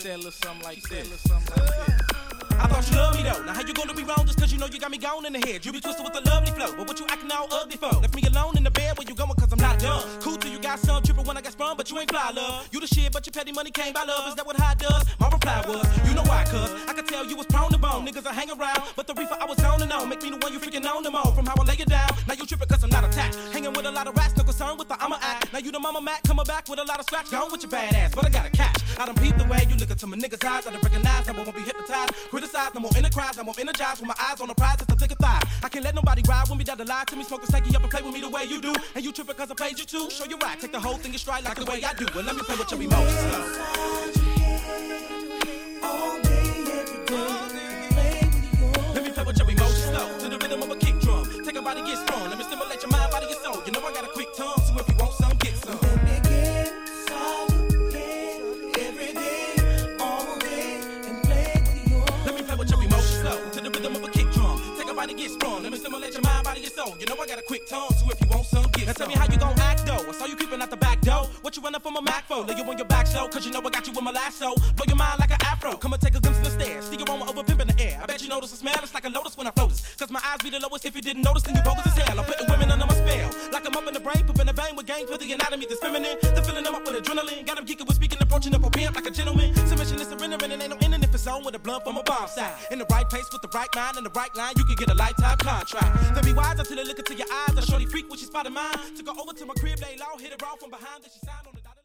said a little something like this. I thought you loved me though. Now how you gonna be wrong just cause you know you got me gone in the head? You be twisted with a lovely flow, but what you acting all ugly for? Left me alone in the bed where you going cause I'm not done. Cool till you got some trippin' when I got sprung, but you ain't fly, love. You the shit, but your petty money came by love. Is that what high does? My reply was, you know why, cuz I could tell you was prone to bone. Niggas I hang around, but the reefer I was on and on. Make me the one you freaking on them all. From how I lay it down, now you trippin' cause I'm not attacked. Hanging with a lot of rats, no concern with the I'ma act. Now you the mama Mac, coming back with a lot of scratch. Gone with your bad ass, but I got a catch. I done peeped the way you look into my niggas' eyes. I done recognize, I won't be hypnotized. Criticized, no more in the crowd. I'm more energized with my eyes on the prize, it's a tick of thigh. I can't let nobody ride with me that lie to me, smoke a stanky up and play with me the way you do. And you trippin' cause I paid you to. Show you right, take the whole thing in stride like the way I do. Well, let me play with your emotions. All day, every day. Let me play with your emotions slow. To the rhythm of a kick drum. Take a body, get strong. Let me stimulate your mind, body, your soul. You know I got a quick tongue, so if you want some, get some. To get sprung, let me stimulate your mind, body, your soul. You know I got a quick tongue, so if you want some, get some. Now tell me how you gon' act though. I saw you creeping out the back door. What you running from a Mac for? Lay you on your back slow, cause you know I got you with my lasso. Blow your mind like an afro. Come and take a glimpse in the stairs. See your aroma over pimp in the air. I bet you notice the smell. It's like a lotus when I float this. Cause my eyes be the lowest. If you didn't notice, then you bogus as hell. I'm putting women under my spell. Like I'm up in the brain, poop in the vein with gang for the anatomy that's feminine. The feeling I'm up with adrenaline. Got them geeking with speaking, approaching up a pimp like a gentleman. Submission is surrendering and ain't no ending if it's on with the blood from a bomb side. In the right place with the right mind and the right line, you can get a lifetime contract. Then be wise until they look into your eyes. I shorty freak when she spotted mine. Took her over to my crib, lay low, hit her off from behind, then she signed on.